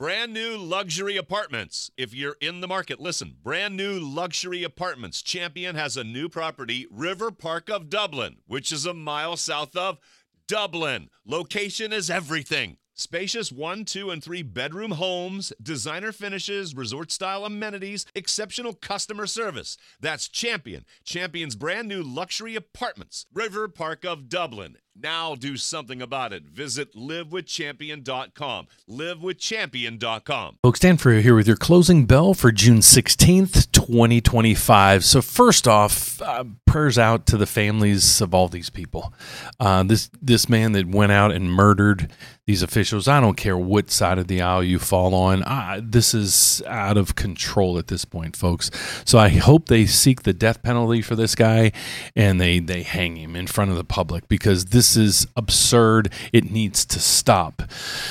Brand new luxury apartments. If you're in the market, listen. Brand new luxury apartments. Champion has a new property, River Park of Dublin, which is a mile south of Dublin. Location is everything. Spacious 1, 2, and 3 bedroom homes, designer finishes, resort-style amenities, exceptional customer service. That's Champion. Champion's brand new luxury apartments, River Park of Dublin. Now do something about it. Visit livewithchampion.com. Livewithchampion.com. Folks, Dan Frio here with your closing bell for June 16th, 2025. So first off, prayers out to the families of all these people. This man that went out and murdered these officials, I don't care what side of the aisle you fall on. This is out of control at this point, folks. So I hope they seek the death penalty for this guy and they hang him in front of the public, because this is absurd. It needs to stop.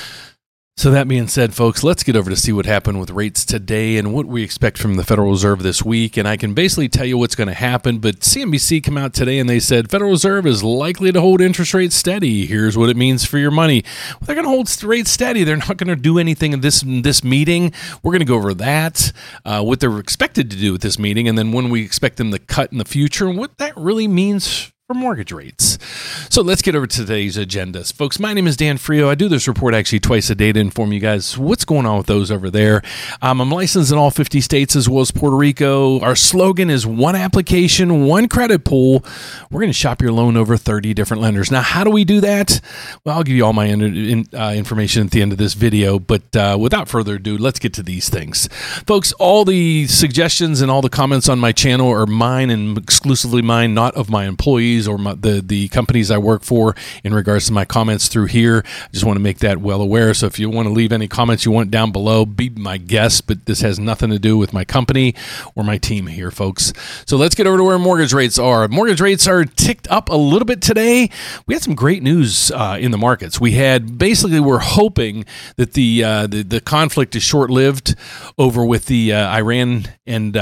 So that being said, folks, let's get over to see what happened with rates today and what we expect from the Federal Reserve this week. And I can basically tell you what's going to happen, but CNBC came out today and they said Federal Reserve is likely to hold interest rates steady. Here's what it means for your money. Well, they're going to hold rates steady. They're not going to do anything in this meeting. We're going to go over that, what they're expected to do with this meeting, and then when we expect them to cut in the future and what that really means for mortgage rates. So let's get over to today's agendas. Folks, my name is Dan Frio. I do this report actually twice a day to inform you guys what's going on with those over there. I'm licensed in all 50 states as well as Puerto Rico. Our slogan is one application, one credit pool. We're going to shop your loan over 30 different lenders. Now, how do we do that? Well, I'll give you all my information at the end of this video, but without further ado, let's get to these things. Folks, all the suggestions and all the comments on my channel are mine and exclusively mine, not of my employees or the companies I work for in regards to my comments through here. I just want to make that well aware. So if you want to leave any comments you want down below, be my guest, but this has nothing to do with my company or my team here, folks. So let's get over to where mortgage rates are. Mortgage rates are ticked up a little bit today. We had some great news in the markets. We're hoping that the conflict is short-lived over with the Iran and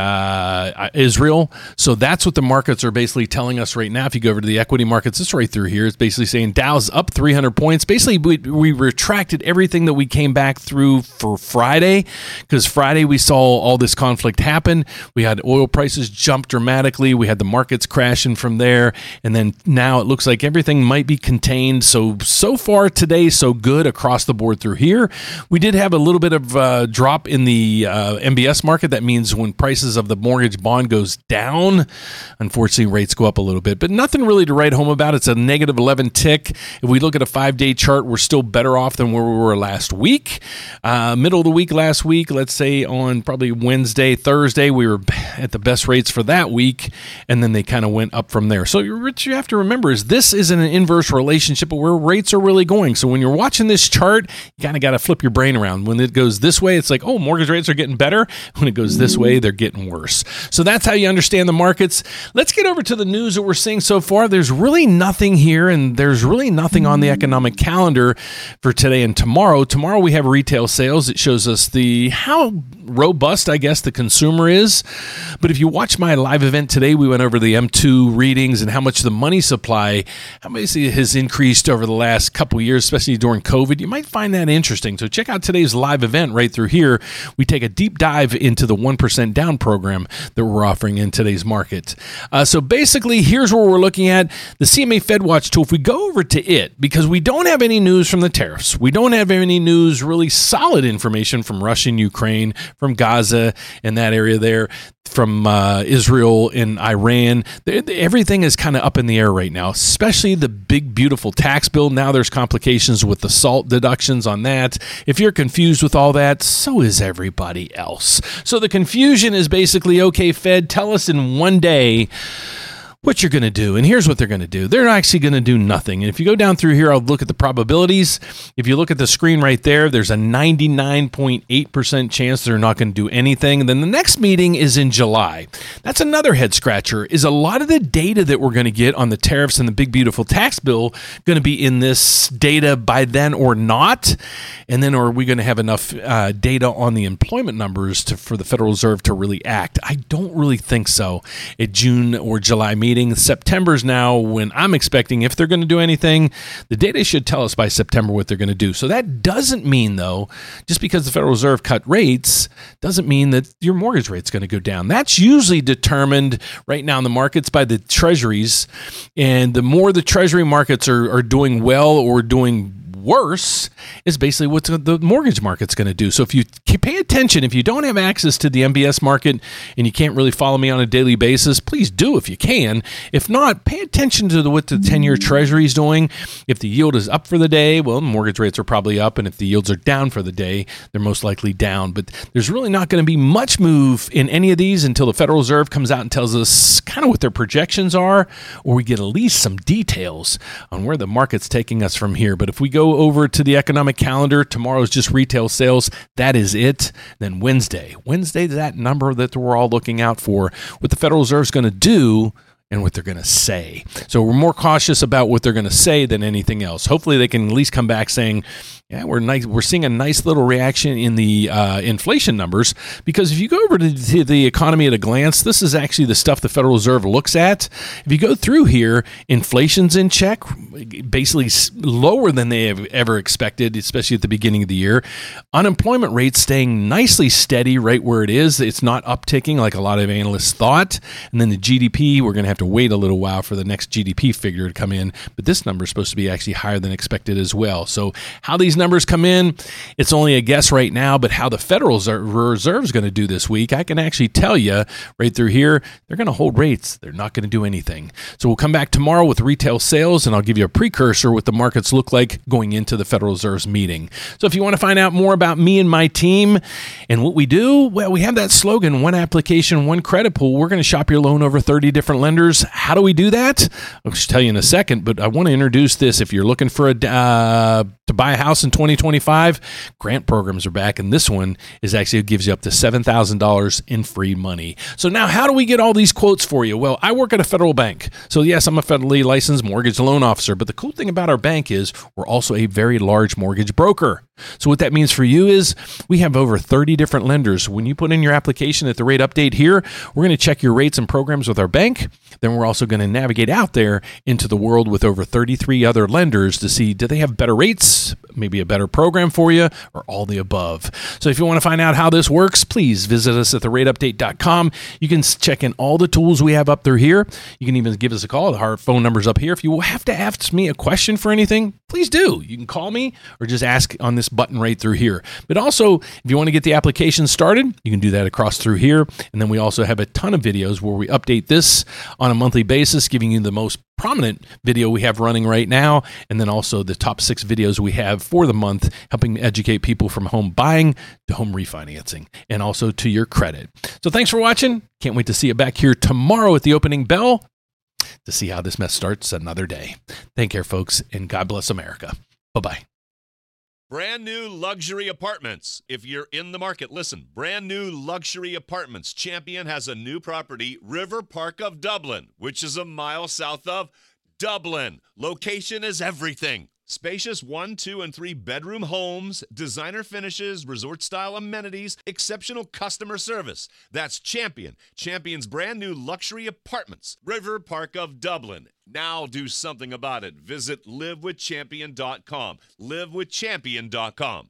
Israel. So that's what the markets are basically telling us right now. If you go over to the equity markets, it's right through here. It's basically saying Dow's up 300 points. Basically, we retracted everything that we came back through for Friday, because Friday we saw all this conflict happen. We had oil prices jump dramatically. We had the markets crashing from there. And then now it looks like everything might be contained. So far today, so good across the board through here. We did have a little bit of a drop in the MBS market. That means when prices of the mortgage bond goes down, unfortunately, rates go up a little bit. But nothing really to write home about. It's a negative 11 tick. If we look at a 5-day chart, we're still better off than where we were last week. Middle of the week last week, let's say on probably Wednesday, Thursday, we were at the best rates for that week, and then they kind of went up from there. So what you have to remember is this isn't an inverse relationship of where rates are really going. So when you're watching this chart, you kind of got to flip your brain around. When it goes this way, it's like, oh, mortgage rates are getting better. When it goes this way, they're getting worse. So that's how you understand the markets. Let's get over to the news that we're seeing so far. There's really nothing here, and there's really nothing on the economic calendar for today and tomorrow. Tomorrow we have retail sales. It shows us how robust, I guess, the consumer is. But if you watch my live event today, we went over the M2 readings and how much the money supply, how much it has increased over the last couple of years, especially during COVID. You might find that interesting. So check out today's live event right through here. We take a deep dive into the 1% down program that we're offering in today's market. So basically, here's where we're looking at the CMA Fed Watch tool. If we go over to it, because we don't have any news from the tariffs, we don't have any news, really solid information from Russia and Ukraine, from Gaza and that area there, from Israel and Iran. Everything is kind of up in the air right now, especially the big, beautiful tax bill. Now there's complications with the SALT deductions on that. If you're confused with all that, so is everybody else. So the confusion is basically, okay, Fed, tell us in one day what you're going to do. And here's what they're going to do. They're actually going to do nothing. And if you go down through here, I'll look at the probabilities. If you look at the screen right there, there's a 99.8% chance they're not going to do anything. And then the next meeting is in July. That's another head scratcher. Is a lot of the data that we're going to get on the tariffs and the big, beautiful tax bill going to be in this data by then or not? And then are we going to have enough data on the employment numbers for the Federal Reserve to really act? I don't really think so at June or July meeting. meeting. September's now when I'm expecting, if they're going to do anything, the data should tell us by September what they're going to do. So that doesn't mean, though, just because the Federal Reserve cut rates, doesn't mean that your mortgage rate's going to go down. That's usually determined right now in the markets by the treasuries. And the more the treasury markets are doing well or doing worse is basically what the mortgage market's going to do. So if you pay attention, if you don't have access to the MBS market and you can't really follow me on a daily basis, please do if you can. If not, pay attention to what the 10-year Treasury is doing. If the yield is up for the day, well, mortgage rates are probably up. And if the yields are down for the day, they're most likely down. But there's really not going to be much move in any of these until the Federal Reserve comes out and tells us kind of what their projections are, or we get at least some details on where the market's taking us from here. But if we go over to the economic calendar, tomorrow is just retail sales. That is it. Then Wednesday, that number that we're all looking out for, what the Federal Reserve is going to do and what they're going to say. So we're more cautious about what they're going to say than anything else. Hopefully they can at least come back saying, yeah, we're seeing a nice little reaction in the inflation numbers, because if you go over to the economy at a glance, this is actually the stuff the Federal Reserve looks at. If you go through here, inflation's in check, basically lower than they have ever expected, especially at the beginning of the year. Unemployment rate staying nicely steady right where it is. It's not upticking like a lot of analysts thought. And then the GDP, we're going to have to wait a little while for the next GDP figure to come in, but this number is supposed to be actually higher than expected as well. So how these numbers come in, it's only a guess right now, but how the Federal Reserve is going to do this week, I can actually tell you right through here, they're going to hold rates. They're not going to do anything. So we'll come back tomorrow with retail sales, and I'll give you a precursor what the markets look like going into the Federal Reserve's meeting. So if you want to find out more about me and my team and what we do, well, we have that slogan, one application, one credit pool. We're going to shop your loan over 30 different lenders. How do we do that? I'll just tell you in a second, but I want to introduce this. If you're looking for to buy a house in 2025, grant programs are back, and this one is actually gives you up to $7,000 in free money. So now, how do we get all these quotes for you? Well, I work at a federal bank, so yes, I'm a federally licensed mortgage loan officer, but the cool thing about our bank is we're also a very large mortgage broker. So what that means for you is we have over 30 different lenders. When you put in your application at the rate update here, we're going to check your rates and programs with our bank. Then we're also going to navigate out there into the world with over 33 other lenders to see, do they have better rates, maybe a better program for you, or all the above. So if you want to find out how this works, please visit us at therateupdate.com. You can check in all the tools we have up through here. You can even give us a call. Our phone number's up here. If you have to ask me a question for anything, please do. You can call me or just ask on this button right through here. But also, if you want to get the application started, you can do that across through here. And then we also have a ton of videos where we update this on a monthly basis, giving you the most prominent video we have running right now, and then also the top 6 videos we have for the month, helping educate people from home buying to home refinancing and also to your credit. So thanks for watching. Can't wait to see you back here tomorrow at the opening bell to see how this mess starts another day. Take care, folks, and God bless America. Bye-bye. Brand new luxury apartments. If you're in the market, listen. Brand new luxury apartments. Champion has a new property, River Park of Dublin, which is a mile south of Dublin. Location is everything. Spacious 1, 2, and 3 bedroom homes, designer finishes, resort-style amenities, exceptional customer service. That's Champion. Champion's brand new luxury apartments, River Park of Dublin. Now do something about it. Visit livewithchampion.com. livewithchampion.com.